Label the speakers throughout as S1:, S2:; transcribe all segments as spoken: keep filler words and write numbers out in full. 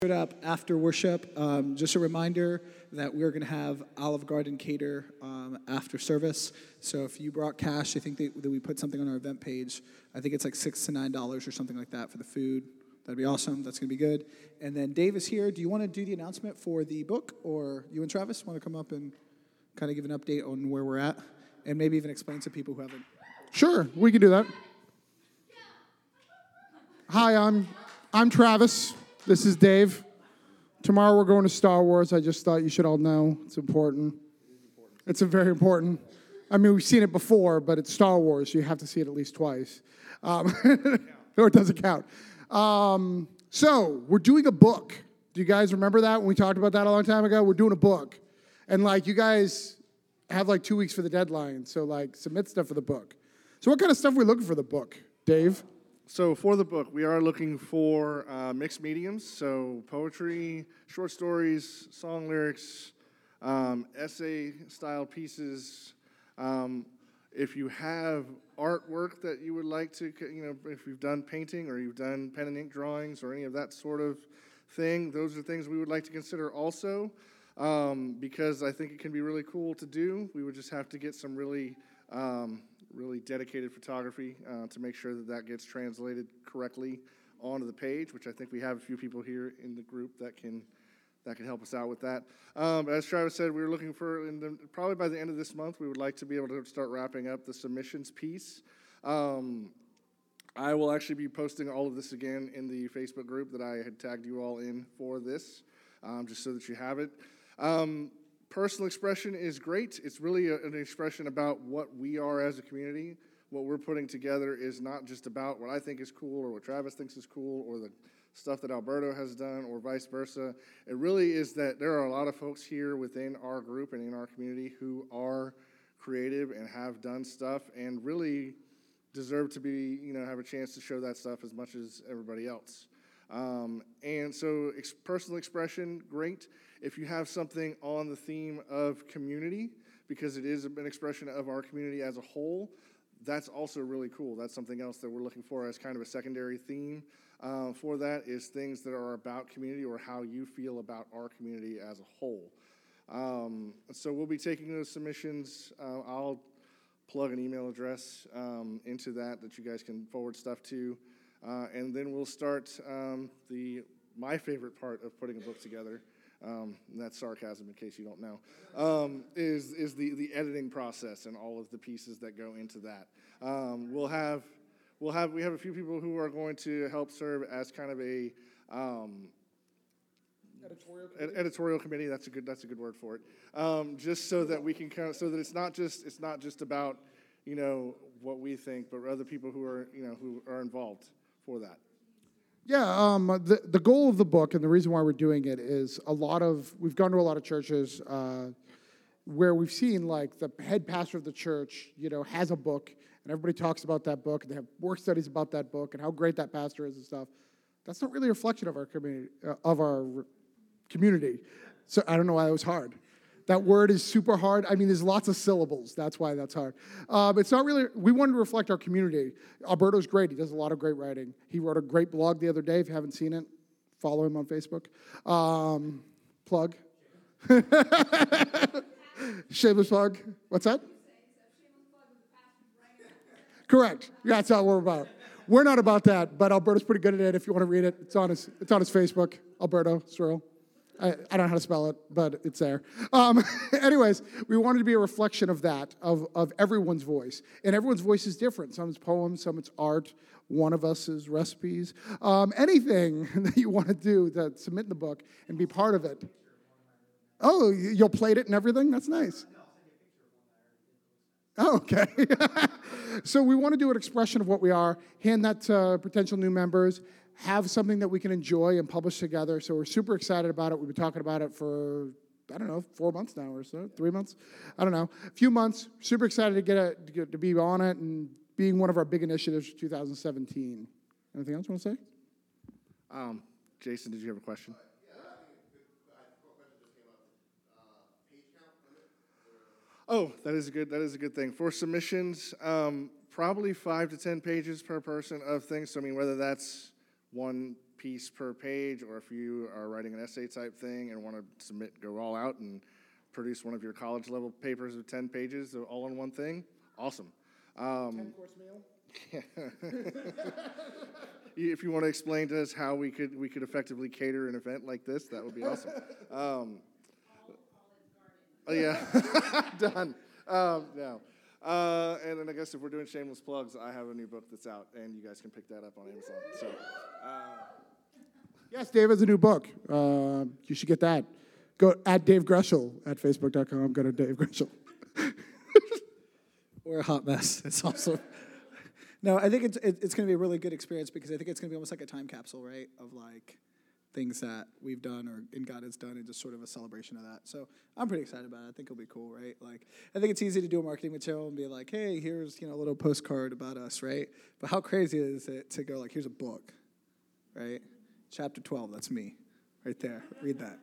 S1: Up after worship. Um, just a reminder that we're going to have Olive Garden cater um, after service. So if you brought cash, I think that, that we put something on our event page. I think it's like six to nine dollars or something like that for the food. That'd be awesome. That's going to be good. And then Dave is here. Do you want to do the announcement for the book, or you and Travis want to come up and kind of give an update on where we're at, and maybe even explain to people who haven't?
S2: Sure, we can do that. Hi, I'm I'm Travis. This is Dave. Tomorrow we're going to Star Wars. I just thought you should all know. It's important. It's a very important. I mean, we've seen it before, but it's Star Wars. You have to see it at least twice. Um, or it doesn't count. Um, so, we're doing a book. Do you guys remember that when we talked about that a long time ago? We're doing a book. And, like, you guys have, like, two weeks for the deadline. So, like, submit stuff for the book. So, what kind of stuff are we looking for the book, Dave?
S3: So for the book, we are looking for uh, mixed mediums, so poetry, short stories, song lyrics, um, essay-style pieces. Um, if you have artwork that you would like to, you know, if you've done painting or you've done pen and ink drawings or any of that sort of thing, those are things we would like to consider also, um, because I think it can be really cool to do. We would just have to get some really... Um, really dedicated photography uh, to make sure that that gets translated correctly onto the page, which I think we have a few people here in the group that can that can help us out with that. Um, as Travis said, we were looking for, in the, probably by the end of this month, we would like to be able to start wrapping up the submissions piece. Um, I will actually be posting all of this again in the Facebook group that I had tagged you all in for this, um, just so that you have it. Um, Personal expression is great. It's really a, an expression about what we are as a community. What we're putting together is not just about what I think is cool or what Travis thinks is cool or the stuff that Alberto has done or vice versa. It really is that there are a lot of folks here within our group and in our community who are creative and have done stuff and really deserve to be, you know, have a chance to show that stuff as much as everybody else. Um, and so ex- personal expression, great. If you have something on the theme of community, because it is an expression of our community as a whole, that's also really cool. That's something else that we're looking for as kind of a secondary theme uh, for that, is things that are about community or how you feel about our community as a whole. Um, so we'll be taking those submissions. Uh, I'll plug an email address um, into that that you guys can forward stuff to. Uh, and then we'll start um, the my favorite part of putting a book together, um, and that's sarcasm in case you don't know, um, is is the, the editing process and all of the pieces that go into that. Um, we'll have we'll have we have a few people who are going to help serve as kind of a um,
S2: Editorial
S3: committee? editorial committee. That's a good that's a good word for it. Um, just so that we can kind of so that it's not just it's not just about, you know, what we think, but other people who are you know who are involved for that.
S2: Yeah, um, the, the goal of the book and the reason why we're doing it is a lot of, we've gone to a lot of churches uh, where we've seen like the head pastor of the church, you know, has a book and everybody talks about that book and they have work studies about that book and how great that pastor is and stuff. That's not really a reflection of our community, uh, of our re- community. So I don't know why that was hard. That word is super hard. I mean, there's lots of syllables. That's why that's hard. Um, it's not really, we wanted to reflect our community. Alberto's great. He does a lot of great writing. He wrote a great blog the other day. If you haven't seen it, follow him on Facebook. Um, plug. Shameless plug. What's that? Correct. Yeah, that's what we're about. We're not about that, but Alberto's pretty good at it. If you want to read it, it's on his, it's on his Facebook. Alberto Cyril. I, I don't know how to spell it, but it's there. Um, anyways, we wanted to be a reflection of that, of, of everyone's voice. And everyone's voice is different. Some is poems, some it's art. One of us is recipes. Um, anything that you want to do, that submit in the book and be part of it. Oh, you'll plate it and everything? That's nice. Oh, okay. So we want to do an expression of what we are, hand that to potential new members, have something that we can enjoy and publish together. So we're super excited about it. We've been talking about it for, I don't know, four months now or so, three months? I don't know. A few months. Super excited to get it, to, get, to be on it and being one of our big initiatives for two thousand seventeen. Anything else you want to say?
S3: Um, Jason, did you have a question? Oh, that is a good. That is a good thing for submissions. Um, probably five to ten pages per person of things. So I mean, whether that's one piece per page, or if you are writing an essay type thing and want to submit, go all out and produce one of your college level papers of ten pages, all in one thing, awesome. Um,
S2: ten-course meal?
S3: If you want to explain to us how we could we could effectively cater an event like this, that would be awesome. Um, oh yeah, done. Um, no. Uh, and then I guess if we're doing shameless plugs, I have a new book that's out, and you guys can pick that up on Amazon. So, uh,
S2: Yes, Dave has a new book. Uh, you should get that. Go at Dave Greschel at facebook dot com. Go to Dave Greschel.
S1: We're a hot mess. It's awesome. No, I think it's it, it's going to be a really good experience because I think it's going to be almost like a time capsule, right? Of like things that we've done or and God has done, and just sort of a celebration of that. So I'm pretty excited about it. I think it'll be cool, right? Like I think it's easy to do a marketing material and be like, hey, here's you know a little postcard about us, right? But how crazy is it to go like, here's a book, right? Chapter twelve, that's me, right there. Read that.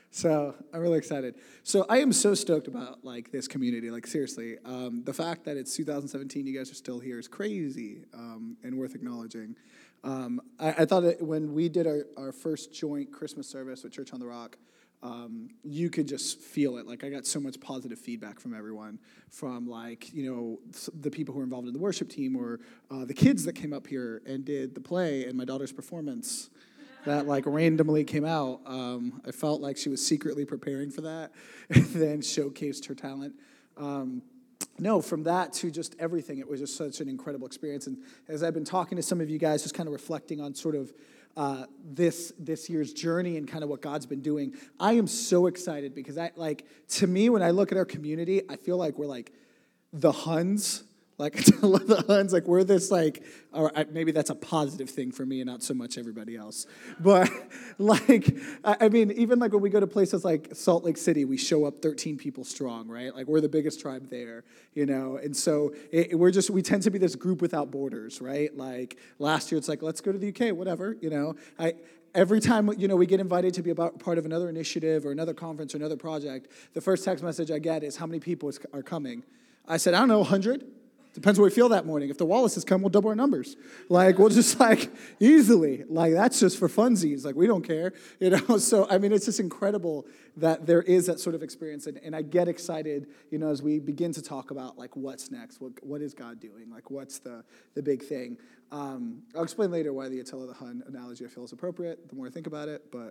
S1: So I'm really excited. So I am so stoked about like this community. Like seriously, um, the fact that it's two thousand seventeen, you guys are still here is crazy um, and worth acknowledging. Um, I, I thought that when we did our, our first joint Christmas service with Church on the Rock, um, you could just feel it. Like I got so much positive feedback from everyone, from like you know the people who were involved in the worship team, or uh, the kids that came up here and did the play and my daughter's performance. That like randomly came out. Um, I felt like she was secretly preparing for that and then showcased her talent. Um, no, from that to just everything, it was just such an incredible experience. And as I've been talking to some of you guys, just kind of reflecting on sort of uh, this this year's journey and kind of what God's been doing, I am so excited because I like to me when I look at our community, I feel like we're like the Huns. Like, the Huns, like, we're this, like, or maybe that's a positive thing for me and not so much everybody else. But, like, I mean, even, like, when we go to places like Salt Lake City, we show up thirteen people strong, right? Like, we're the biggest tribe there, you know? And so it, we're just, we tend to be this group without borders, right? Like, last year, it's like, let's go to the U K, whatever, you know? I Every time, you know, we get invited to be about part of another initiative or another conference or another project, the first text message I get is, how many people is, are coming? I said, I don't know, one hundred? Depends what we feel that morning. If the Wallaces come, we'll double our numbers. Like, we'll just, like, easily. Like, that's just for funsies. Like, we don't care. You know? So, I mean, it's just incredible that there is that sort of experience. And, and I get excited, you know, as we begin to talk about, like, what's next? What What is God doing? Like, what's the, the big thing? Um, I'll explain later why the Attila the Hun analogy I feel is appropriate the more I think about it, but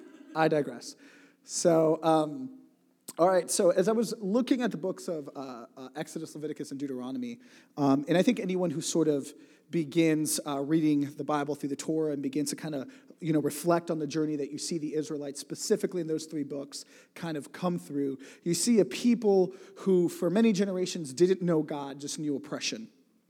S1: I digress. So, um, all right, so as I was looking at the books of uh, uh, Exodus, Leviticus, and Deuteronomy, um, and I think anyone who sort of begins uh, reading the Bible through the Torah and begins to kind of, you know, reflect on the journey that you see the Israelites, specifically in those three books, kind of come through, you see a people who for many generations didn't know God, just knew oppression.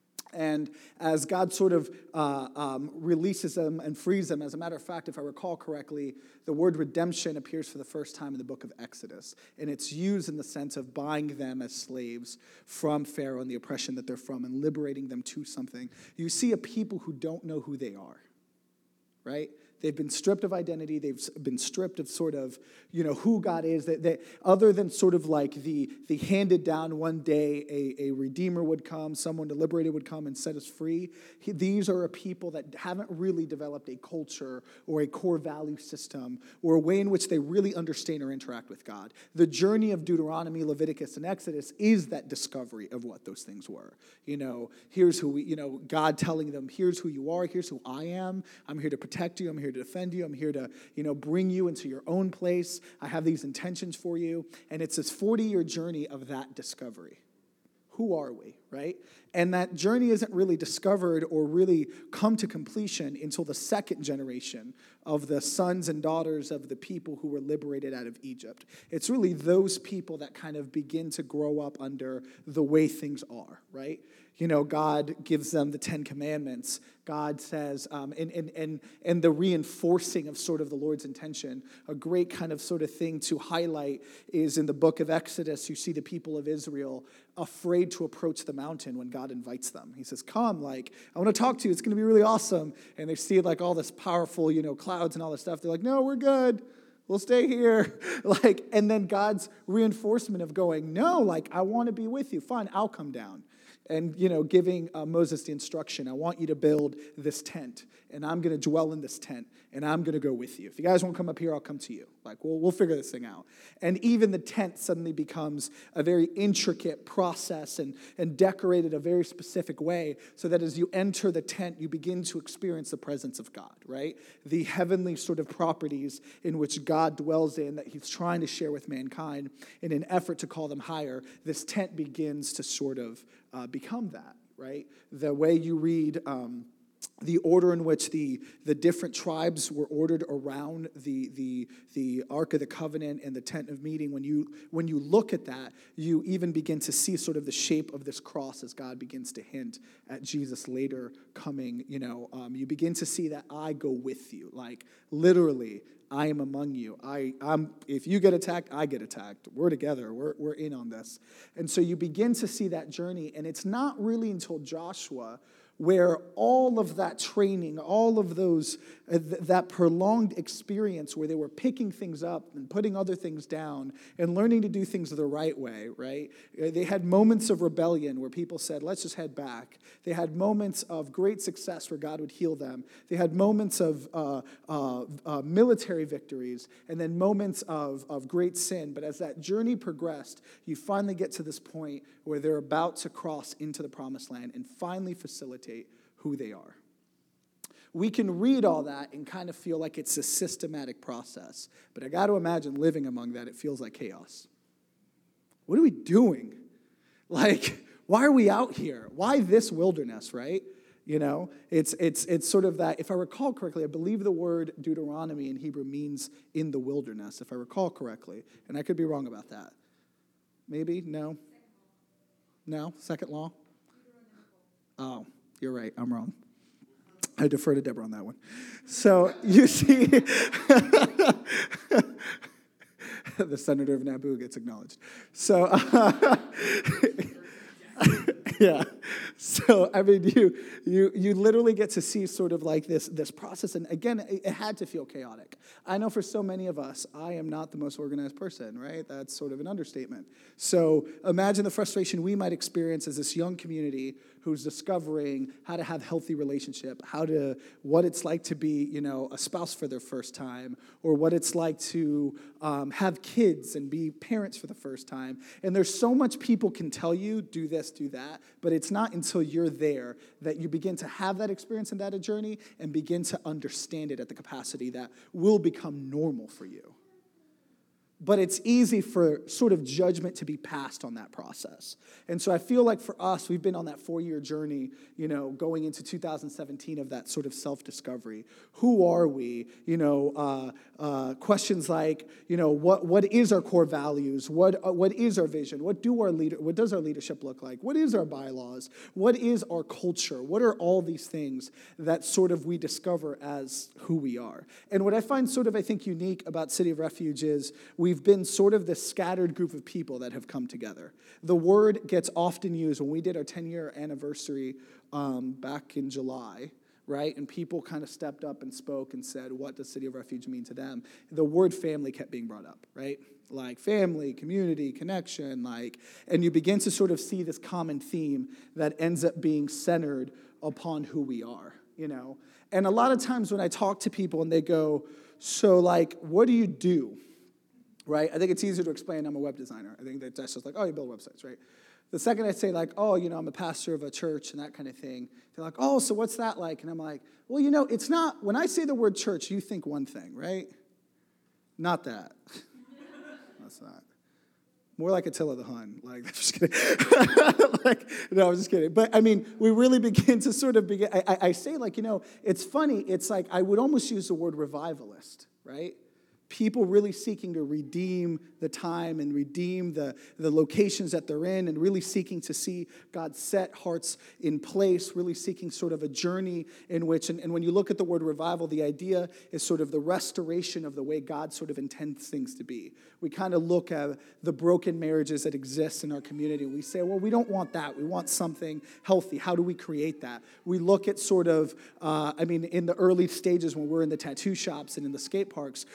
S1: And as God sort of uh, um, releases them and frees them, as a matter of fact, if I recall correctly, the word redemption appears for the first time in the book of Exodus. And it's used in the sense of buying them as slaves from Pharaoh and the oppression that they're from and liberating them to something. You see a people who don't know who they are, right? They've been stripped of identity. They've been stripped of sort of, you know, who God is. That, that other than sort of like the, the handed down one day a, a redeemer would come, someone to liberate it would come and set us free. He, these are a people that haven't really developed a culture or a core value system or a way in which they really understand or interact with God. The journey of Deuteronomy, Leviticus, and Exodus is that discovery of what those things were. You know, here's who we, you know, God telling them, here's who you are, here's who I am. I'm here to protect you. I'm here to defend you. I'm here to, you know, bring you into your own place. I have these intentions for you. And it's this forty-year journey of that discovery. Who are we, right? And that journey isn't really discovered or really come to completion until the second generation of the sons and daughters of the people who were liberated out of Egypt. It's really those people that kind of begin to grow up under the way things are, right? You know, God gives them the Ten Commandments. God says, um, and, and, and, and the reinforcing of sort of the Lord's intention, a great kind of sort of thing to highlight is in the book of Exodus, you see the people of Israel afraid to approach the mountain when God invites them. He says, come, like, I want to talk to you. It's going to be really awesome. And they see like all this powerful, you know, clouds and all this stuff. They're like, no, we're good. We'll stay here. Like, and then God's reinforcement of going, no, like, I want to be with you. Fine, I'll come down. and, you know, giving uh, Moses the instruction, I want you to build this tent, and I'm going to dwell in this tent, and I'm going to go with you. If you guys won't come up here, I'll come to you. Like, we'll, we'll figure this thing out. And even the tent suddenly becomes a very intricate process and, and decorated a very specific way so that as you enter the tent, you begin to experience the presence of God, right? The heavenly sort of properties in which God dwells in that he's trying to share with mankind in an effort to call them higher. This tent begins to sort of uh, become that, right? The way you read um, the order in which the, the different tribes were ordered around the, the, the Ark of the Covenant and the tent of meeting, when you, when you look at that, you even begin to see sort of the shape of this cross as God begins to hint at Jesus later coming. You know, um, you begin to see that I go with you, like literally, I am among you. I, I'm, if you get attacked, I get attacked. We're together. We're, we're in on this. And so you begin to see that journey, and it's not really until Joshua where all of that training, all of those, uh, th- that prolonged experience where they were picking things up and putting other things down and learning to do things the right way, right? Uh, They had moments of rebellion where people said, let's just head back. They had moments of great success where God would heal them. They had moments of uh, uh, uh, military victories and then moments of, of great sin. But as that journey progressed, you finally get to this point where they're about to cross into the promised land and finally facilitate who they are. We can read all that and kind of feel like it's a systematic process. But I got to imagine living among that, it feels like chaos. What are we doing? Like, why are we out here? Why this wilderness, right? You know, it's it's it's sort of that, if I recall correctly, I believe the word Deuteronomy in Hebrew means in the wilderness, if I recall correctly. And I could be wrong about that. Maybe? No? No? Second law? Oh, you're right. I'm wrong. I defer to Deborah on that one. So, you see, the senator of Naboo gets acknowledged. So, uh, yeah. So, I mean, you you you literally get to see sort of like this, this process. And again, it, it had to feel chaotic. I know for so many of us, I am not the most organized person, right? That's sort of an understatement. So imagine the frustration we might experience as this young community who's discovering how to have healthy relationship, how to, what it's like to be, you know, a spouse for their first time, or what it's like to um, have kids and be parents for the first time. And there's so much people can tell you, do this, do that, but it's not until you're there that you begin to have that experience and that journey and begin to understand it at the capacity that will become normal for you. But it's easy for sort of judgment to be passed on that process. And so I feel like for us, we've been on that four-year journey, you know, going into two thousand seventeen of that sort of self-discovery. Who are we? You know, uh, uh, questions like, you know, what what is our core values? What uh, what is our vision? What do our leader? What does our leadership look like? What is our bylaws? What is our culture? What are all these things that sort of we discover as who we are? And what I find sort of, I think, unique about City of Refuge is we We've been sort of this scattered group of people that have come together. The word gets often used when we did our ten-year anniversary um, back in July, right? And people kind of stepped up and spoke and said, what does City of Refuge mean to them? The word family kept being brought up, right? Like family, community, connection, like, and you begin to sort of see this common theme that ends up being centered upon who we are, you know? And a lot of times when I talk to people and they go, so like, what do you do? Right? I think it's easier to explain I'm a web designer. I think that that's just like, oh, you build websites, right? The second I say like, oh, you know, I'm a pastor of a church and that kind of thing, they're like, oh, so what's that like? And I'm like, well, you know, it's not, when I say the word church, you think one thing, right? Not that. That's not. More like Attila the Hun. Like, I'm just kidding. like, no, I'm just kidding. But, I mean, we really begin to sort of begin, I, I, I say like, you know, it's funny. It's like, I would almost use the word revivalist, right? People really seeking to redeem the time and redeem the, the locations that they're in and really seeking to see God set hearts in place, really seeking sort of a journey in which, and, and when you look at the word revival, the idea is sort of the restoration of the way God sort of intends things to be. We kind of look at the broken marriages that exist in our community. We say, well, we don't want that. We want something healthy. How do we create that? We look at sort of, uh, I mean, in the early stages when we're in the tattoo shops and in the skate parks, we're going,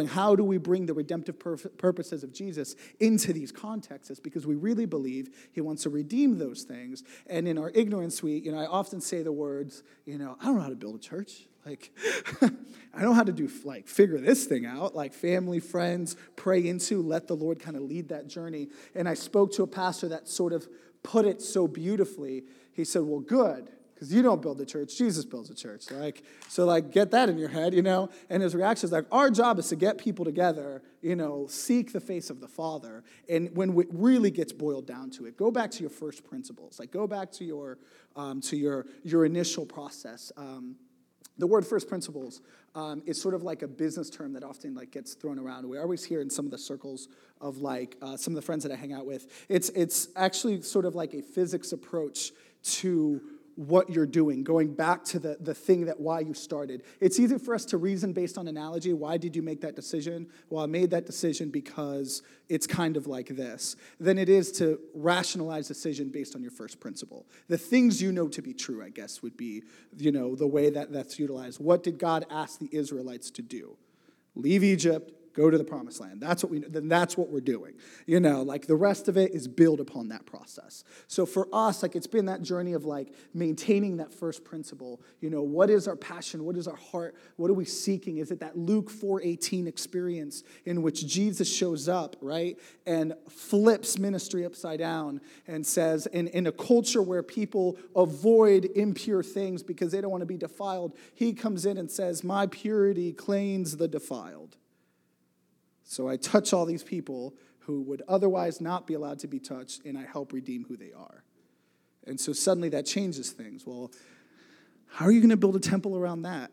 S1: going, how do we bring the redemptive perf- purposes of Jesus into these contexts? It's because we really believe he wants to redeem those things. And in our ignorance, we, you know, I often say the words, you know, I don't know how to build a church. Like, I don't know how to do, like, figure this thing out. Like, family, friends, pray into, let the Lord kind of lead that journey. And I spoke to a pastor that sort of put it so beautifully. He said, well, good, because you don't build the church, Jesus builds the church. Like, so, like, get that in your head, you know? And his reaction is like, our job is to get people together, you know, seek the face of the Father. And when it really gets boiled down to it, go back to your first principles. Like, go back to your, um, to your, your initial process. Um, The word first principles um, is sort of like a business term that often like gets thrown around. We always hear in some of the circles of like uh, some of the friends that I hang out with. It's it's actually sort of like a physics approach to what you're doing, going back to the, the thing that why you started. It's easy for us to reason based on analogy. Why did you make that decision? Well, I made that decision because it's kind of like this. Than it is to rationalize decision based on your first principle. The things you know to be true, I guess, would be, you know, the way that that's utilized. What did God ask the Israelites to do? Leave Egypt, go to the promised land. That's what we then that's what we're doing. You know, like the rest of it is build upon that process. So for us, like it's been that journey of like maintaining that first principle. You know, what is our passion? What is our heart? What are we seeking? Is it that Luke four eighteen experience in which Jesus shows up, right? And flips ministry upside down and says, in, in a culture where people avoid impure things because they don't want to be defiled, he comes in and says, my purity cleans the defiled. So I touch all these people who would otherwise not be allowed to be touched, and I help redeem who they are. And so suddenly that changes things. Well, how are you going to build a temple around that?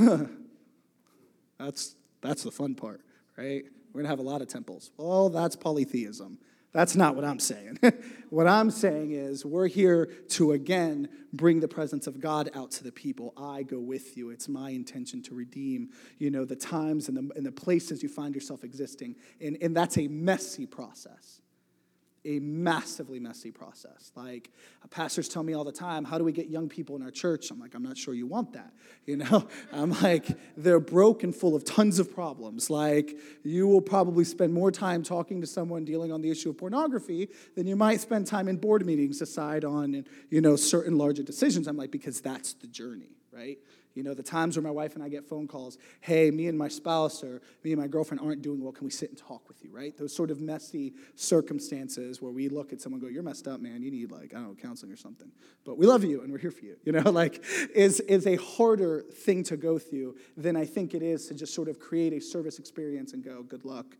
S1: that's that's the fun part, right? We're going to have a lot of temples. Well, that's polytheism. That's not what I'm saying. What I'm saying is we're here to, again, bring the presence of God out to the people. I go with you. It's my intention to redeem, you know, the times and the, and the places you find yourself existing. And, and that's a messy process. A massively messy process. Like, pastors tell me all the time, how do we get young people in our church? I'm like, I'm not sure you want that. You know, I'm like, they're broke and full of tons of problems. Like, you will probably spend more time talking to someone dealing on the issue of pornography than you might spend time in board meetings decide on, you know, certain larger decisions. I'm like, because that's the journey, right? You know, the times where my wife and I get phone calls, hey, me and my spouse or me and my girlfriend aren't doing well, can we sit and talk with you, right? Those sort of messy circumstances where we look at someone and go, you're messed up, man. You need, like, I don't know, counseling or something. But we love you and we're here for you, you know, like, is, is a harder thing to go through than I think it is to just sort of create a service experience and go, good luck,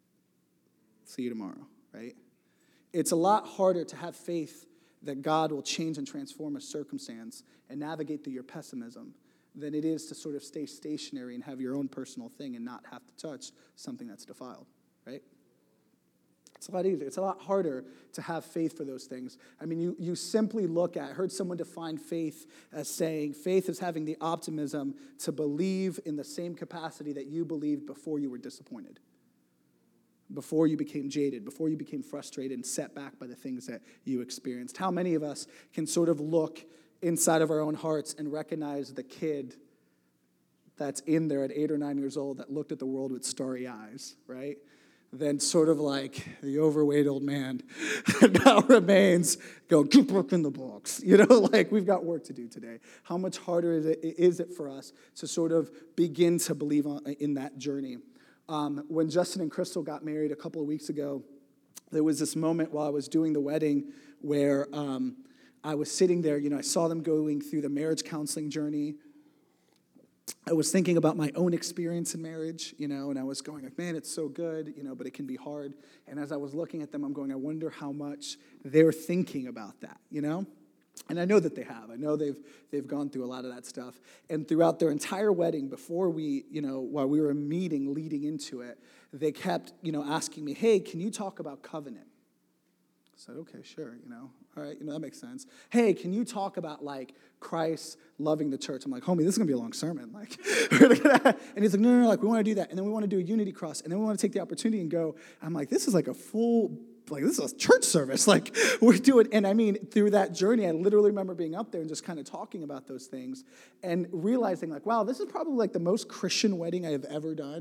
S1: see you tomorrow, right? It's a lot harder to have faith that God will change and transform a circumstance and navigate through your pessimism than it is to sort of stay stationary and have your own personal thing and not have to touch something that's defiled, right? It's a lot easier. It's a lot harder to have faith for those things. I mean, you, you simply look at, I heard someone define faith as saying, faith is having the optimism to believe in the same capacity that you believed before you were disappointed, before you became jaded, before you became frustrated and set back by the things that you experienced. How many of us can sort of look inside of our own hearts and recognize the kid that's in there at eight or nine years old that looked at the world with starry eyes, right? Then sort of like the overweight old man that now remains, go, keep working the books. You know, like we've got work to do today. How much harder is it, is it for us to sort of begin to believe on, in that journey? Um, when Justin and Crystal got married a couple of weeks ago, there was this moment while I was doing the wedding where um, I was sitting there, you know, I saw them going through the marriage counseling journey. I was thinking about my own experience in marriage, you know, and I was going like, man, it's so good, you know, but it can be hard. And as I was looking at them, I'm going, I wonder how much they're thinking about that, you know? And I know that they have. I know they've they've gone through a lot of that stuff. And throughout their entire wedding, before we, you know, while we were meeting leading into it, they kept, you know, asking me, hey, can you talk about covenant? I said, okay, sure, you know, all right, you know, that makes sense. Hey, can you talk about, like, Christ loving the church? I'm like, homie, this is going to be a long sermon. Like, and he's like, no, no, no, like, we want to do that. And then we want to do a unity cross. And then we want to take the opportunity and go, I'm like, this is like a full, like, this is a church service. Like, we're doing, and I mean, through that journey, I literally remember being up there and just kind of talking about those things and realizing, like, wow, this is probably, like, the most Christian wedding I have ever done.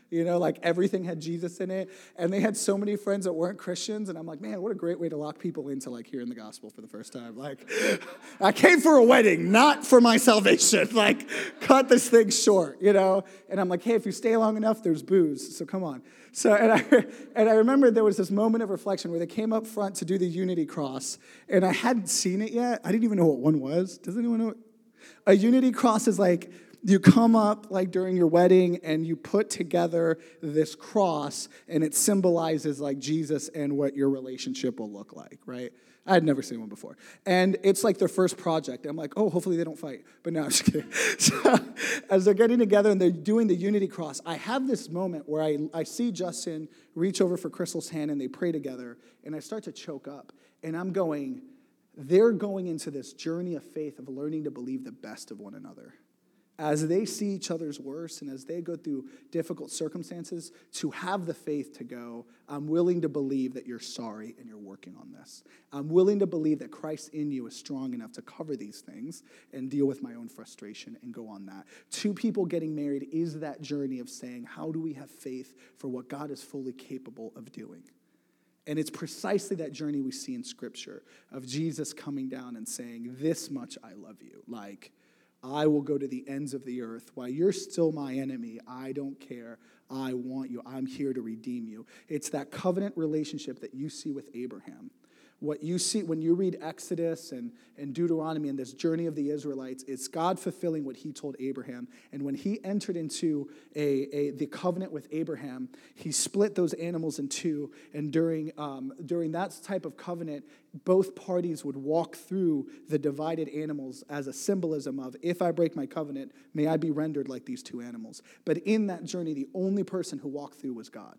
S1: You know, like everything had Jesus in it. And they had so many friends that weren't Christians. And I'm like, man, what a great way to lock people into like hearing the gospel for the first time. Like, I came for a wedding, not for my salvation. Like, cut this thing short, you know? And I'm like, hey, if you stay long enough, there's booze. So come on. So, and I, and I remember there was this moment of reflection where they came up front to do the unity cross. And I hadn't seen it yet. I didn't even know what one was. Does anyone know what? A unity cross is like, you come up like during your wedding and you put together this cross and it symbolizes like Jesus and what your relationship will look like, right? I had never seen one before. And it's like their first project. I'm like, oh, hopefully they don't fight. But no, I'm just kidding. So, as they're getting together and they're doing the unity cross, I have this moment where I, I see Justin reach over for Crystal's hand and they pray together and I start to choke up. And I'm going, they're going into this journey of faith of learning to believe the best of one another. As they see each other's worst and as they go through difficult circumstances, to have the faith to go, I'm willing to believe that you're sorry and you're working on this. I'm willing to believe that Christ in you is strong enough to cover these things and deal with my own frustration and go on that. Two people getting married is that journey of saying, how do we have faith for what God is fully capable of doing? And it's precisely that journey we see in Scripture of Jesus coming down and saying, this much I love you. Like, I will go to the ends of the earth. While you're still my enemy, I don't care. I want you. I'm here to redeem you. It's that covenant relationship that you see with Abraham. What you see when you read Exodus and, and Deuteronomy and this journey of the Israelites, it's God fulfilling what he told Abraham. And when he entered into a, a the covenant with Abraham, he split those animals in two. And during, um, during that type of covenant, both parties would walk through the divided animals as a symbolism of, if I break my covenant, may I be rendered like these two animals. But in that journey, the only person who walked through was God.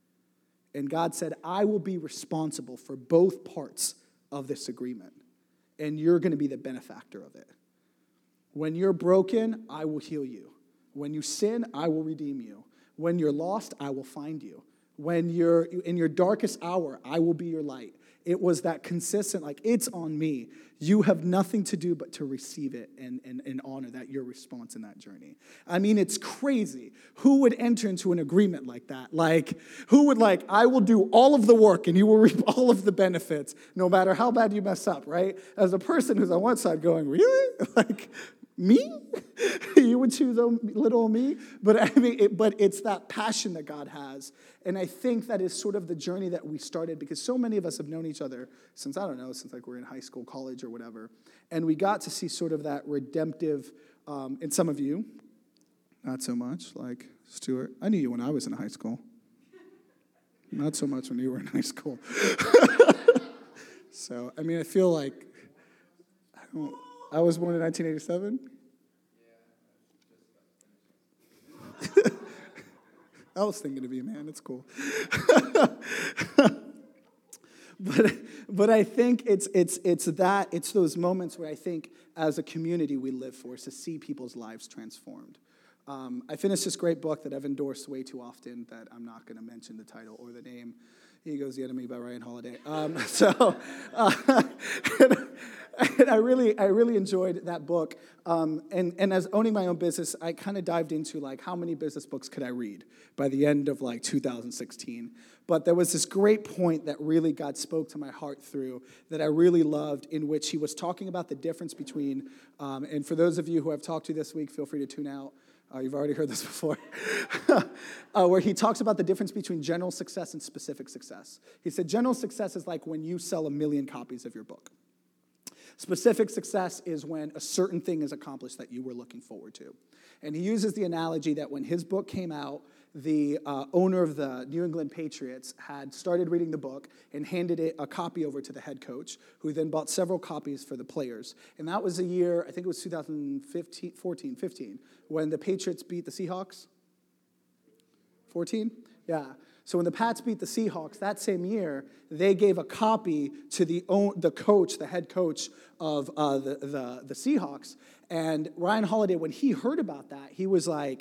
S1: And God said, I will be responsible for both parts of this agreement. And you're going to be the benefactor of it. When you're broken, I will heal you. When you sin, I will redeem you. When you're lost, I will find you. When you're in your darkest hour, I will be your light. It was that consistent, like, it's on me. You have nothing to do but to receive it and, and, and honor that, your response in that journey. I mean, it's crazy. Who would enter into an agreement like that? Like, who would like, I will do all of the work and you will reap all of the benefits, no matter how bad you mess up, right? As a person who's on one side going, really? Like, me? You would choose little me? But I mean, it, but it's that passion that God has. And I think that is sort of the journey that we started, because so many of us have known each other since, I don't know, since like we're in high school, college, or whatever. And we got to see sort of that redemptive, um, and some of you, not so much, like Stuart. I knew you when I was in high school. Not so much when you were in high school. So, I mean, I feel like, I don't, I was born in nineteen eighty-seven. I was thinking of you, man. It's cool. but but I think it's it's it's that it's those moments where I think as a community we live for, is to see people's lives transformed. Um, I finished this great book that I've endorsed way too often that I'm not going to mention the title or the name. Here Goes the Enemy by Ryan Holiday. Um, so, uh, and, and I really, I really enjoyed that book. Um, and, and as owning my own business, I kind of dived into like how many business books could I read by the end of like two thousand sixteen. But there was this great point that really God spoke to my heart through that I really loved, in which he was talking about the difference between, um, and for those of you who I've talked to this week, feel free to tune out. Uh, you've already heard this before, uh, where he talks about the difference between general success and specific success. He said general success is like when you sell a million copies of your book. Specific success is when a certain thing is accomplished that you were looking forward to. And he uses the analogy that when his book came out, the uh, owner of the New England Patriots had started reading the book and handed it a copy over to the head coach, who then bought several copies for the players. And that was the year, I think it was two thousand fourteen, fifteen, when the Patriots beat the Seahawks. fourteen? Yeah. So when the Pats beat the Seahawks that same year, they gave a copy to the own, the coach, the head coach of uh, the, the, the Seahawks. And Ryan Holiday, when he heard about that, he was like,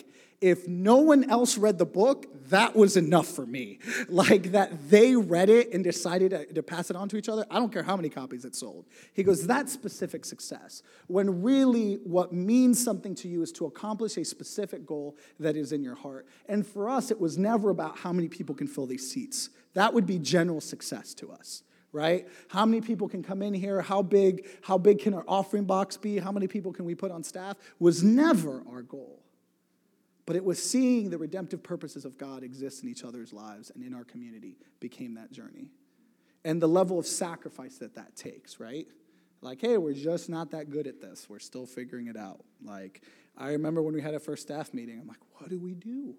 S1: If no one else read the book, that was enough for me. Like that they read it and decided to, to pass it on to each other. I don't care how many copies it sold. He goes, that's specific success. When really what means something to you is to accomplish a specific goal that is in your heart. And for us, it was never about how many people can fill these seats. That would be general success to us. Right? How many people can come in here? How big, how big can our offering box be? How many people can we put on staff? Was never our goal. But it was seeing the redemptive purposes of God exist in each other's lives and in our community became that journey. And the level of sacrifice that that takes, right? Like, hey, we're just not that good at this. We're still figuring it out. Like, I remember when we had our first staff meeting, I'm like, what do we do?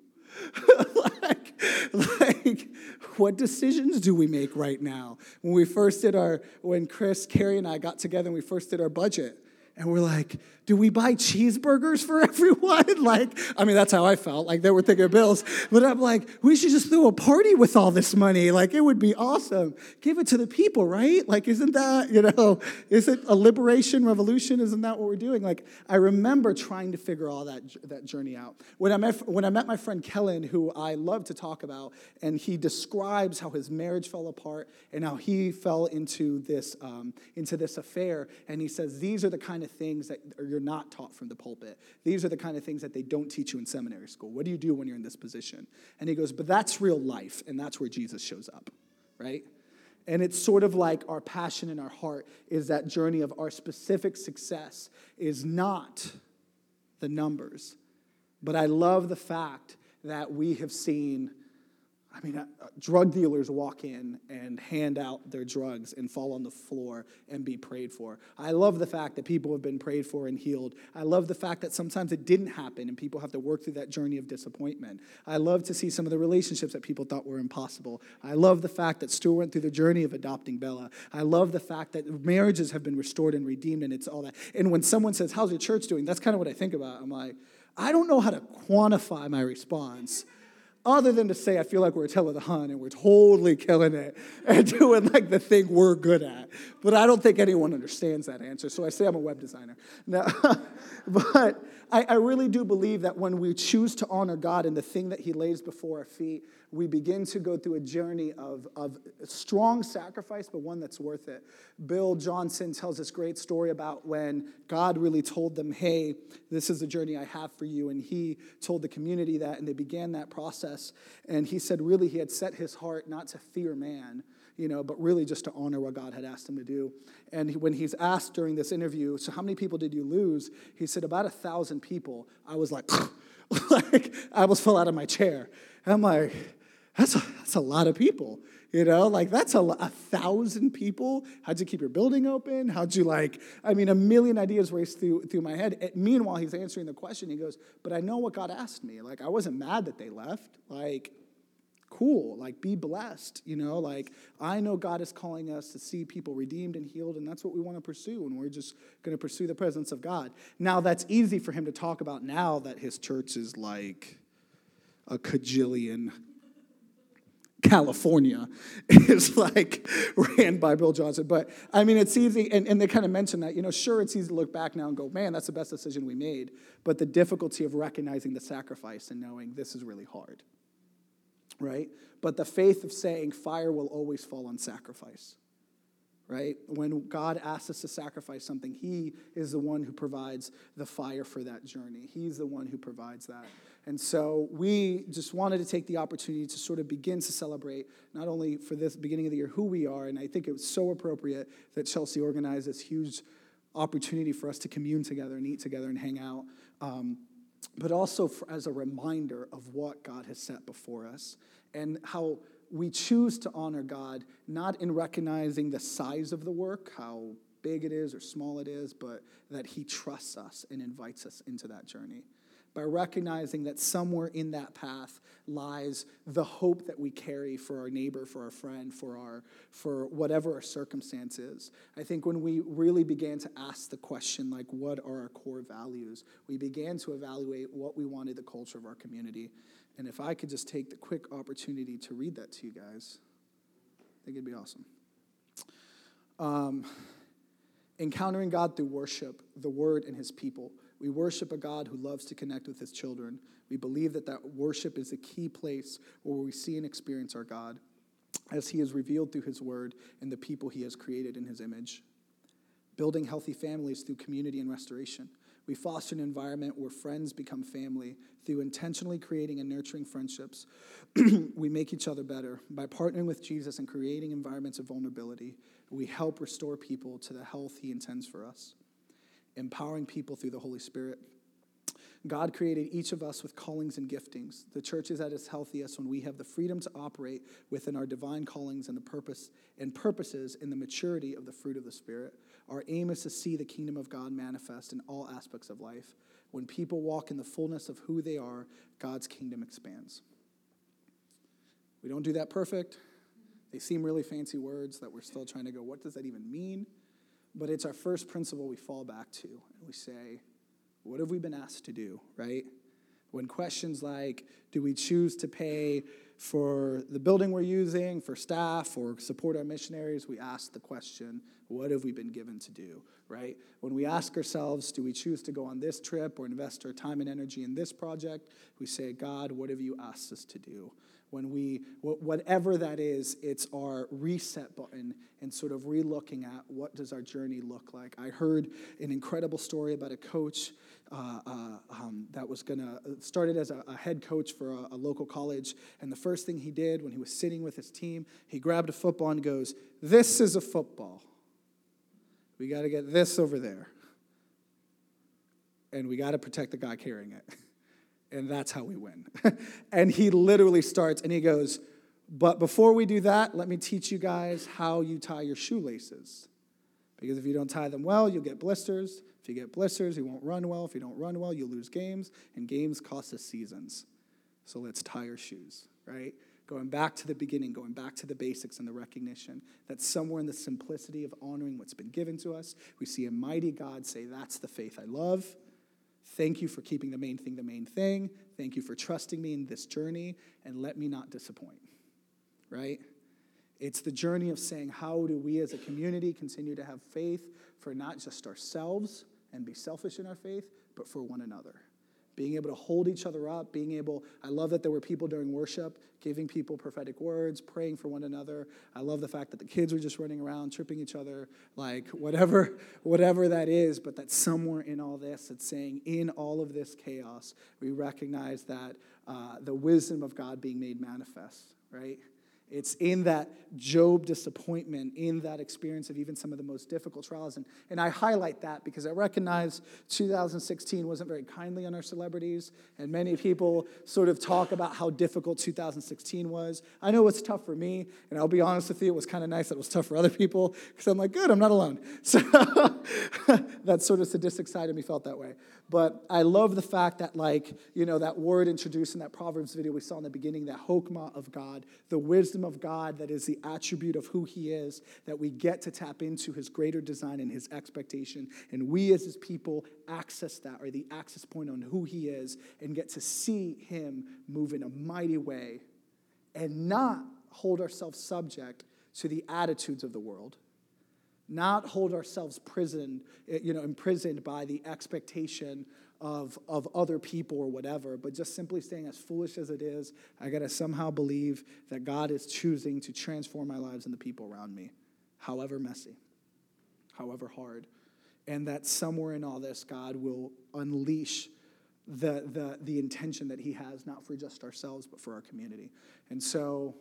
S1: like, like, what decisions do we make right now? When we first did our, when Chris, Carrie, and I got together and we first did our budget, and we're like, do we buy cheeseburgers for everyone? Like, I mean, that's how I felt. Like, they were thinking of bills. But I'm like, we should just throw a party with all this money. Like, it would be awesome. Give it to the people, right? Like, isn't that, you know, is it a liberation revolution? Isn't that what we're doing? Like, I remember trying to figure all that that journey out. When I met, when I met my friend Kellen, who I love to talk about, and he describes how his marriage fell apart and how he fell into this, um, into this affair. And he says, these are the kind of things that are you're not taught from the pulpit. These are the kind of things that they don't teach you in seminary school. What do you do when you're in this position? And he goes, but that's real life, and that's where Jesus shows up, right? And it's sort of like our passion in our heart is that journey of our specific success is not the numbers. But I love the fact that we have seen, I mean, uh, drug dealers walk in and hand out their drugs and fall on the floor and be prayed for. I love the fact that people have been prayed for and healed. I love the fact that sometimes it didn't happen and people have to work through that journey of disappointment. I love to see some of the relationships that people thought were impossible. I love the fact that Stu went through the journey of adopting Bella. I love the fact that marriages have been restored and redeemed, and it's all that. And when someone says, how's your church doing? That's kind of what I think about. I'm like, I don't know how to quantify my response, other than to say I feel like we're Attila the Hun and we're totally killing it and doing like the thing we're good at. But I don't think anyone understands that answer, so I say I'm a web designer. No, but I, I really do believe that when we choose to honor God and the thing that he lays before our feet, we begin to go through a journey of, of strong sacrifice, but one that's worth it. Bill Johnson tells this great story about when God really told them, hey, this is the journey I have for you. And he told the community that, and they began that process. And he said, really, he had set his heart not to fear man, you know, but really just to honor what God had asked him to do. And he, when he's asked during this interview, so how many people did you lose? He said, about a thousand people. I was like, like, I almost fell out of my chair. And I'm like, That's a, that's a lot of people, you know, like that's a, a thousand people. How'd you keep your building open? How'd you like, I mean, a million ideas raced through, through my head. And meanwhile, he's answering the question. He goes, but I know what God asked me. Like, I wasn't mad that they left. Like, cool, like be blessed, you know, like I know God is calling us to see people redeemed and healed, and that's what we want to pursue, and we're just going to pursue the presence of God. Now, that's easy for him to talk about now that his church is like a cajillion. California is like ran by Bill Johnson. But I mean, it's easy, and, and they kind of mention that, you know, sure, it's easy to look back now and go, man, that's the best decision we made. But the difficulty of recognizing the sacrifice and knowing this is really hard, right? But the faith of saying fire will always fall on sacrifice, right? When God asks us to sacrifice something, he is the one who provides the fire for that journey. He's the one who provides that. And so we just wanted to take the opportunity to sort of begin to celebrate, not only for this beginning of the year, who we are, and I think it was so appropriate that Chelsea organized this huge opportunity for us to commune together and eat together and hang out, um, but also for, as a reminder of what God has set before us and how we choose to honor God, not in recognizing the size of the work, how big it is or small it is, but that he trusts us and invites us into that journey. By recognizing that somewhere in that path lies the hope that we carry for our neighbor, for our friend, for our for whatever our circumstance is. I think when we really began to ask the question, like, what are our core values, we began to evaluate what we wanted the culture of our community. And if I could just take the quick opportunity to read that to you guys, I think it'd be awesome. Um, encountering God through worship, the Word, and his people. We worship a God who loves to connect with his children. We believe that that worship is a key place where we see and experience our God as he is revealed through his word and the people he has created in his image. Building healthy families through community and restoration. We foster an environment where friends become family through intentionally creating and nurturing friendships. We make each other better. By partnering with Jesus and creating environments of vulnerability, we help restore people to the health he intends for us. Empowering people through the Holy Spirit. God created each of us with callings and giftings. The church is at its healthiest when we have the freedom to operate within our divine callings and the purpose and purposes in the maturity of the fruit of the Spirit. Our aim is to see the kingdom of God manifest in all aspects of life. When people walk in the fullness of who they are, God's kingdom expands. We don't do that perfect. They seem really fancy words that we're still trying to go, what does that even mean? But it's our first principle we fall back to. And we say, what have we been asked to do, right? When questions like, do we choose to pay for the building we're using, for staff, or support our missionaries, we ask the question, what have we been given to do, right? When we ask ourselves, do we choose to go on this trip or invest our time and energy in this project, we say, God, what have you asked us to do? When we, whatever that is, it's our reset button and sort of re-looking at what does our journey look like. I heard an incredible story about a coach uh, uh, um, that was going to, started as a, a head coach for a, a local college, and the first thing he did when he was sitting with his team, he grabbed a football and goes, this is a football. We got to get this over there. And we got to protect the guy carrying it. And that's how we win. And he literally starts, and he goes, but before we do that, let me teach you guys how you tie your shoelaces. Because if you don't tie them well, you'll get blisters. If you get blisters, you won't run well. If you don't run well, you'll lose games. And games cost us seasons. So let's tie our shoes, right? Going back to the beginning, going back to the basics and the recognition that somewhere in the simplicity of honoring what's been given to us, we see a mighty God say, that's the faith I love. Thank you for keeping the main thing the main thing. Thank you for trusting me in this journey, and let me not disappoint, right? It's the journey of saying, how do we as a community continue to have faith for not just ourselves and be selfish in our faith, but for one another. Being able to hold each other up, being able, I love that there were people during worship giving people prophetic words, praying for one another. I love the fact that the kids were just running around, tripping each other, like whatever, whatever that is, but that somewhere in all this, it's saying in all of this chaos, we recognize that uh, the wisdom of God being made manifest, right? It's in that Job disappointment, in that experience of even some of the most difficult trials. And, and I highlight that because I recognize two thousand sixteen wasn't very kindly on our celebrities. And many people sort of talk about how difficult two thousand sixteen was. I know it's tough for me. And I'll be honest with you, it was kind of nice that it was tough for other people. Because I'm like, good, I'm not alone. So that sort of sadistic side of me felt that way. But I love the fact that, like, you know, that word introduced in that Proverbs video we saw in the beginning, that chokmah of God, the wisdom of God that is the attribute of who he is, that we get to tap into his greater design and his expectation. And we as his people access that, or the access point on who he is, and get to see him move in a mighty way and not hold ourselves subject to the attitudes of the world. Not hold ourselves prisoned, you know, imprisoned by the expectation of, of other people or whatever, but just simply saying, as foolish as it is, I got to somehow believe that God is choosing to transform my lives and the people around me, however messy, however hard, and that somewhere in all this, God will unleash the, the, the intention that he has, not for just ourselves, but for our community. And so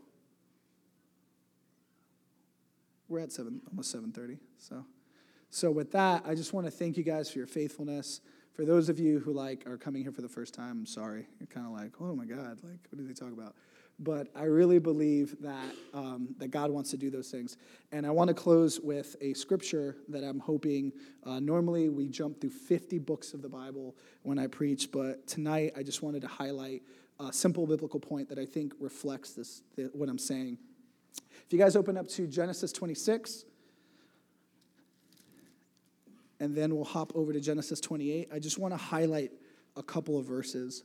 S1: we're at seven, almost seven thirty. So, so with that, I just want to thank you guys for your faithfulness. For those of you who like are coming here for the first time, I'm sorry. You're kind of like, oh my God, like what do they talk about? But I really believe that um, that God wants to do those things. And I want to close with a scripture that I'm hoping. Uh, normally we jump through fifty books of the Bible when I preach, but tonight I just wanted to highlight a simple biblical point that I think reflects this, what I'm saying. If you guys open up to Genesis twenty-six, and then we'll hop over to Genesis twenty-eight, I just want to highlight a couple of verses.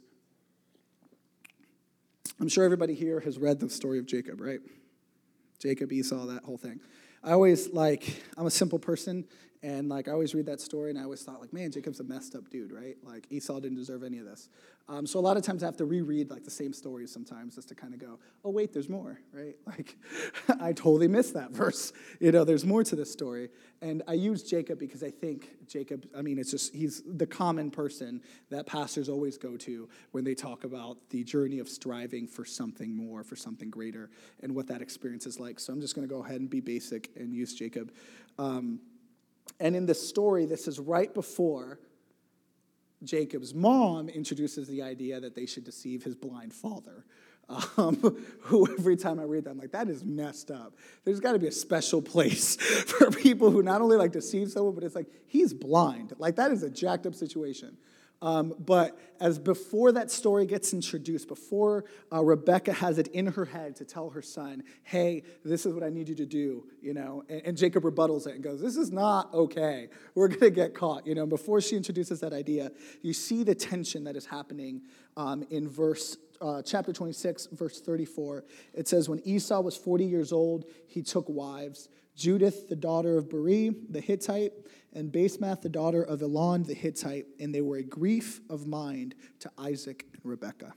S1: I'm sure everybody here has read the story of Jacob, right? Jacob, Esau, that whole thing. I always like, I'm a simple person, And like I always read that story, and I always thought like, man, Jacob's a messed up dude, right? Like Esau didn't deserve any of this. Um, so a lot of times I have to reread like the same stories sometimes just to kind of go, oh wait, there's more, right? Like I totally missed that verse. You know, there's more to this story. And I use Jacob because I think Jacob, I mean, it's just he's the common person that pastors always go to when they talk about the journey of striving for something more, for something greater, and what that experience is like. So I'm just going to go ahead and be basic and use Jacob. Um, And in this story, this is right before Jacob's mom introduces the idea that they should deceive his blind father, um, who every time I read that, I'm like, that is messed up. There's got to be a special place for people who not only like deceive someone, but it's like, he's blind. Like, that is a jacked up situation. Um, but as before that story gets introduced, before uh, Rebecca has it in her head to tell her son, hey, this is what I need you to do, you know, and, and Jacob rebuttals it and goes, this is not okay. We're going to get caught, you know. Before she introduces that idea, you see the tension that is happening um, in verse uh, chapter twenty-six, verse thirty-four. It says, when Esau was forty years old, he took wives. Judith, the daughter of Beri, the Hittite, and Basemath, the daughter of Elon, the Hittite, and they were a grief of mind to Isaac and Rebekah.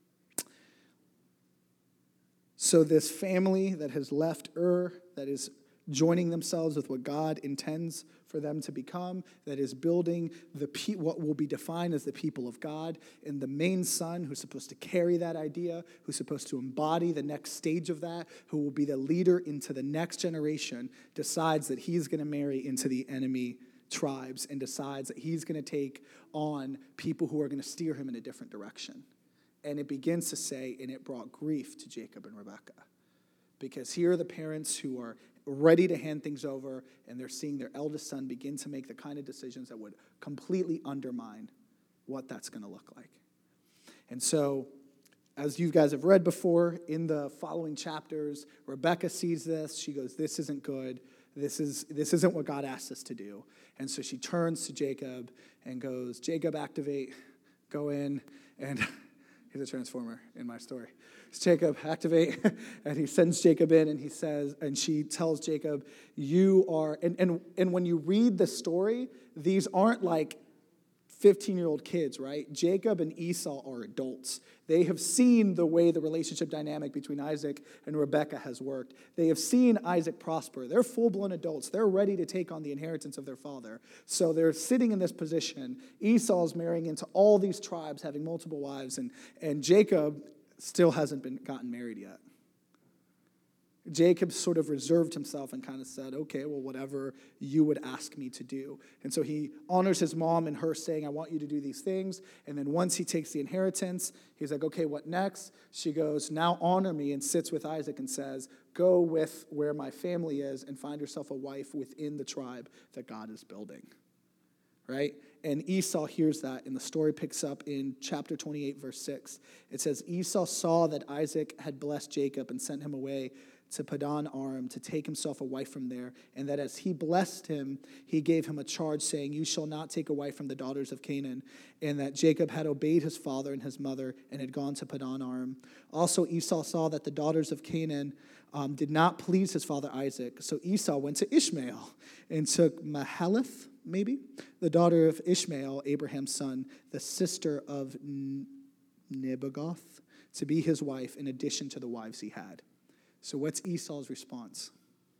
S1: So this family that has left Ur, that is joining themselves with what God intends for them to become, that is building the pe- what will be defined as the people of God, and the main son who's supposed to carry that idea, who's supposed to embody the next stage of that, who will be the leader into the next generation, decides that he's going to marry into the enemy tribes and decides that he's going to take on people who are going to steer him in a different direction. And it begins to say, and it brought grief to Jacob and Rebekah. Because here are the parents who are ready to hand things over, and they're seeing their eldest son begin to make the kind of decisions that would completely undermine what that's going to look like. And so, as you guys have read before, in the following chapters, Rebekah sees this. She goes, this isn't good. This is this isn't what God asked us to do. And so she turns to Jacob and goes, Jacob, activate, go in, and he's a transformer in my story. It's Jacob, activate, and he sends Jacob in, and he says, and she tells Jacob, you are, and and and when you read the story, these aren't like fifteen-year-old kids, right? Jacob and Esau are adults. They have seen the way the relationship dynamic between Isaac and Rebekah has worked. They have seen Isaac prosper. They're full-blown adults. They're ready to take on the inheritance of their father. So they're sitting in this position. Esau's marrying into all these tribes, having multiple wives, and, and Jacob still hasn't been gotten married yet. Jacob sort of reserved himself and kind of said, okay, well, whatever you would ask me to do. And so he honors his mom and her saying, I want you to do these things. And then once he takes the inheritance, he's like, okay, what next? She goes, now honor me, and sits with Isaac and says, go with where my family is and find yourself a wife within the tribe that God is building. Right? And Esau hears that, and the story picks up in chapter twenty-eight, verse six. It says, Esau saw that Isaac had blessed Jacob and sent him away to Padan Aram to take himself a wife from there, and that as he blessed him, he gave him a charge saying, you shall not take a wife from the daughters of Canaan, and that Jacob had obeyed his father and his mother and had gone to Padan Aram. Also Esau saw that the daughters of Canaan um, did not please his father Isaac, so Esau went to Ishmael and took Mahalath, maybe, the daughter of Ishmael, Abraham's son, the sister of Nebagoth, to be his wife in addition to the wives he had. So what's Esau's response?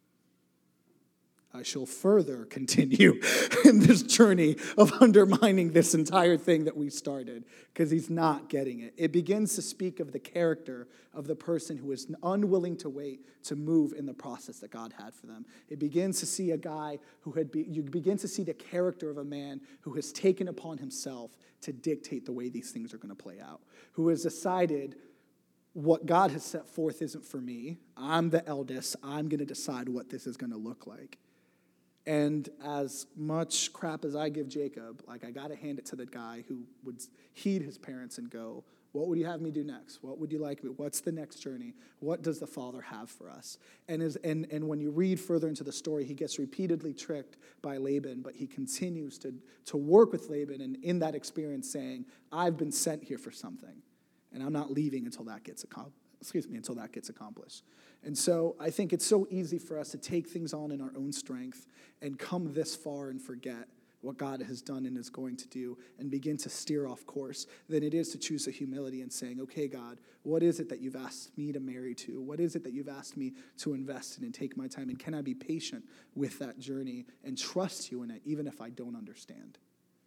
S1: I shall further continue in this journey of undermining this entire thing that we started, because he's not getting it. It begins to speak of the character of the person who is unwilling to wait to move in the process that God had for them. It begins to see a guy who had, be, you begin to see the character of a man who has taken upon himself to dictate the way these things are going to play out, who has decided, what God has set forth isn't for me. I'm the eldest. I'm going to decide what this is going to look like. And as much crap as I give Jacob, like I got to hand it to the guy who would heed his parents and go, what would you have me do next? What would you like me? What's the next journey? What does the Father have for us? And, as, and, and when you read further into the story, he gets repeatedly tricked by Laban, but he continues to, to work with Laban, and in that experience saying, I've been sent here for something. And I'm not leaving until that gets excuse me, until that gets accomplished. And so I think it's so easy for us to take things on in our own strength and come this far and forget what God has done and is going to do and begin to steer off course than it is to choose the humility and saying, okay, God, what is it that you've asked me to marry to? What is it that you've asked me to invest in and take my time? And can I be patient with that journey and trust you in it, even if I don't understand?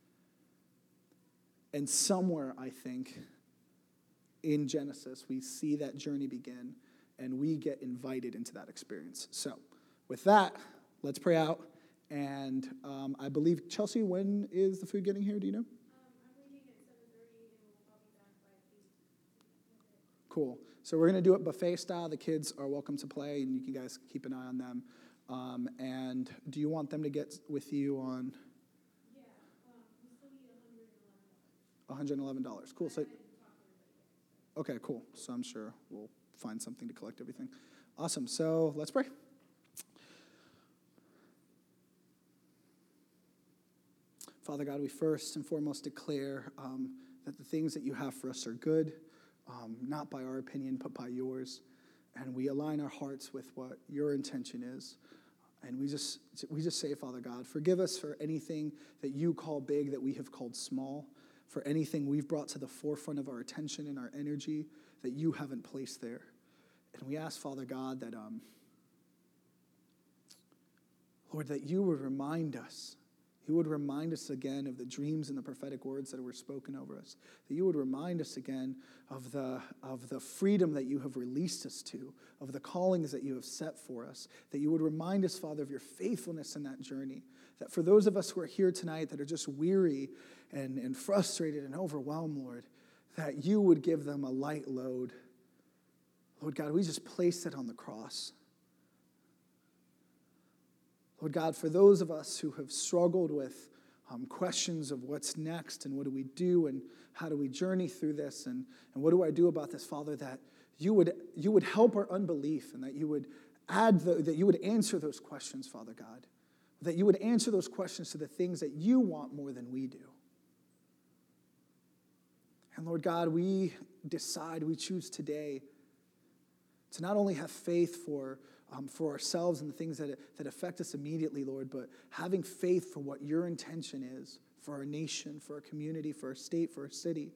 S1: And somewhere, I think, in Genesis, we see that journey begin, and we get invited into that experience. So with that, let's pray out. And um, I believe, Chelsea, when is the food getting here? Do you know?
S4: Um, I'm leaving at seven thirty, and we'll, I'll be back by at least.
S1: Cool. So we're going to do it buffet style. The kids are welcome to play, and you can guys keep an eye on them. Um, and do you want them to get with you on?
S4: Yeah, um, we still need one hundred eleven dollars.
S1: one hundred eleven dollars. Cool. So, okay, cool. So I'm sure we'll find something to collect everything. Awesome. So let's pray. Father God, we first and foremost declare um, that the things that you have for us are good, um, not by our opinion, but by yours. And we align our hearts with what your intention is. And we just we just say, Father God, forgive us for anything that you call big that we have called small, for anything we've brought to the forefront of our attention and our energy that you haven't placed there. And we ask, Father God, that, um, Lord, that you would remind us, you would remind us again of the dreams and the prophetic words that were spoken over us, that you would remind us again of the, of the freedom that you have released us to, of the callings that you have set for us, that you would remind us, Father, of your faithfulness in that journey, that for those of us who are here tonight that are just weary and, and frustrated and overwhelmed, Lord, that you would give them a light load. Lord God, we just place it on the cross. Lord God, for those of us who have struggled with um, questions of what's next and what do we do and how do we journey through this and, and what do I do about this, Father, that you would you would help our unbelief and that you would add the, that you would answer those questions, Father God, that you would answer those questions to the things that you want more than we do. And Lord God, we decide, we choose today to not only have faith for Um, for ourselves and the things that, that affect us immediately, Lord, but having faith for what your intention is for our nation, for our community, for our state, for our city.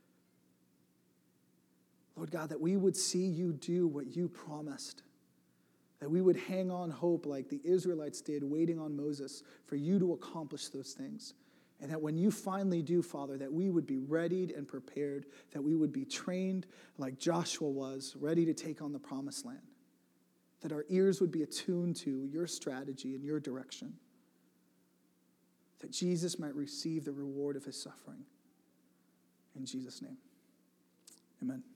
S1: Lord God, that we would see you do what you promised, that we would hang on hope like the Israelites did, waiting on Moses for you to accomplish those things. And that when you finally do, Father, that we would be readied and prepared, that we would be trained like Joshua was, ready to take on the promised land. That our ears would be attuned to your strategy and your direction. That Jesus might receive the reward of his suffering. In Jesus' name, amen.